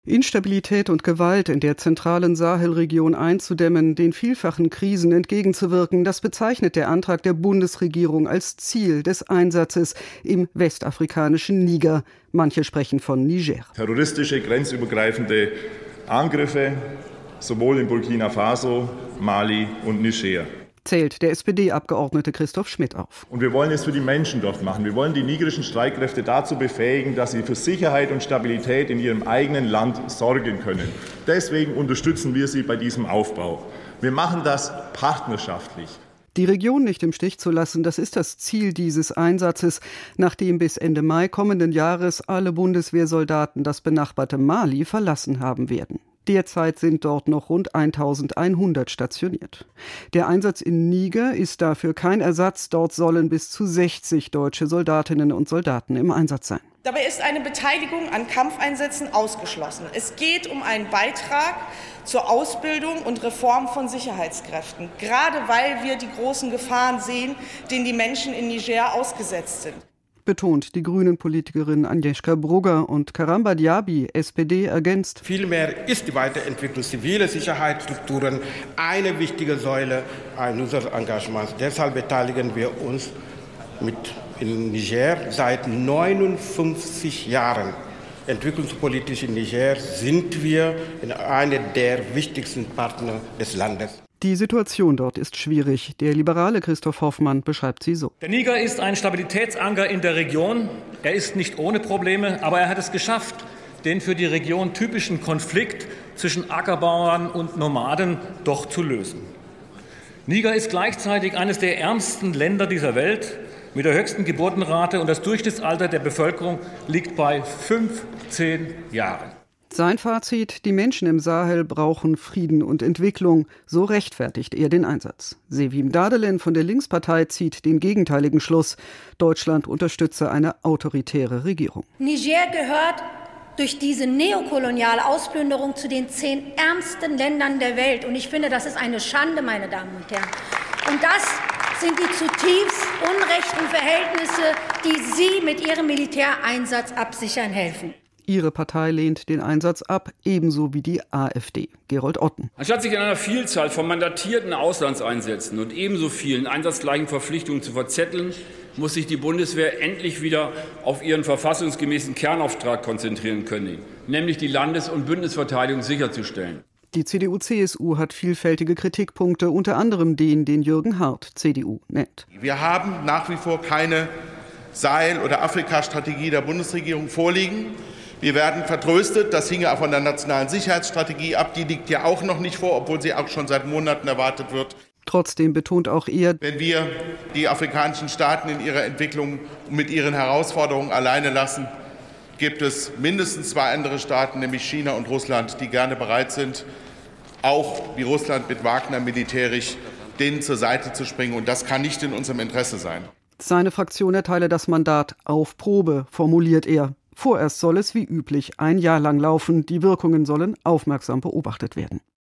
Instabilität und Gewalt in der zentralen Sahelregion einzudämmen, den vielfachen Krisen entgegenzuwirken, das bezeichnet der Antrag der Bundesregierung als Ziel des Einsatzes im westafrikanischen Niger. Manche sprechen von Niger. Terroristische, grenzübergreifende Angriffe sowohl in Burkina Faso, Mali und Niger. Zählt der SPD-Abgeordnete Christoph Schmidt auf. Und wir wollen es für die Menschen dort machen. Wir wollen die nigerischen Streitkräfte dazu befähigen, dass sie für Sicherheit und Stabilität in ihrem eigenen Land sorgen können. Deswegen unterstützen wir sie bei diesem Aufbau. Wir machen das partnerschaftlich. Die Region nicht im Stich zu lassen, das ist das Ziel dieses Einsatzes, nachdem bis Ende Mai kommenden Jahres alle Bundeswehrsoldaten das benachbarte Mali verlassen haben werden. Derzeit sind dort noch rund 1100 stationiert. Der Einsatz in Niger ist dafür kein Ersatz. Dort sollen bis zu 60 deutsche Soldatinnen und Soldaten im Einsatz sein. Dabei ist eine Beteiligung an Kampfeinsätzen ausgeschlossen. Es geht um einen Beitrag zur Ausbildung und Reform von Sicherheitskräften, gerade weil wir die großen Gefahren sehen, denen die Menschen in Niger ausgesetzt sind. Betont die Grünen-Politikerin Agnieszka Brugger, und Karamba Diaby, SPD, ergänzt: Vielmehr ist die Weiterentwicklung ziviler Sicherheitsstrukturen eine wichtige Säule unseres Engagements. Deshalb beteiligen wir uns in Niger seit 59 Jahren. Entwicklungspolitisch in Niger sind wir einer der wichtigsten Partner des Landes. Die Situation dort ist schwierig. Der liberale Christoph Hoffmann beschreibt sie so. Der Niger ist ein Stabilitätsanker in der Region. Er ist nicht ohne Probleme, aber er hat es geschafft, den für die Region typischen Konflikt zwischen Ackerbauern und Nomaden doch zu lösen. Niger ist gleichzeitig eines der ärmsten Länder dieser Welt mit der höchsten Geburtenrate, und das Durchschnittsalter der Bevölkerung liegt bei 15 Jahren. Sein Fazit: Die Menschen im Sahel brauchen Frieden und Entwicklung. So rechtfertigt er den Einsatz. Sevim Dadelen von der Linkspartei zieht den gegenteiligen Schluss. Deutschland unterstütze eine autoritäre Regierung. Niger gehört durch diese neokoloniale Ausplünderung zu den 10 ärmsten Ländern der Welt. Und ich finde, das ist eine Schande, meine Damen und Herren. Und das sind die zutiefst unrechten Verhältnisse, die Sie mit Ihrem Militäreinsatz absichern helfen. Ihre Partei lehnt den Einsatz ab, ebenso wie die AfD. Gerold Otten. Anstatt sich in einer Vielzahl von mandatierten Auslandseinsätzen und ebenso vielen einsatzgleichen Verpflichtungen zu verzetteln, muss sich die Bundeswehr endlich wieder auf ihren verfassungsgemäßen Kernauftrag konzentrieren können, nämlich die Landes- und Bündnisverteidigung sicherzustellen. Die CDU-CSU hat vielfältige Kritikpunkte, unter anderem den Jürgen Hart, CDU, nennt. Wir haben nach wie vor keine Sahel- oder Afrika-Strategie der Bundesregierung vorliegen. Wir werden vertröstet, das hinge von der nationalen Sicherheitsstrategie ab, die liegt ja auch noch nicht vor, obwohl sie auch schon seit Monaten erwartet wird. Trotzdem betont auch er: Wenn wir die afrikanischen Staaten in ihrer Entwicklung mit ihren Herausforderungen alleine lassen, gibt es mindestens 2 andere Staaten, nämlich China und Russland, die gerne bereit sind, auch wie Russland mit Wagner militärisch denen zur Seite zu springen. Und das kann nicht in unserem Interesse sein. Seine Fraktion erteile das Mandat auf Probe, formuliert er. Vorerst soll es wie üblich ein Jahr lang laufen. Die Wirkungen sollen aufmerksam beobachtet werden.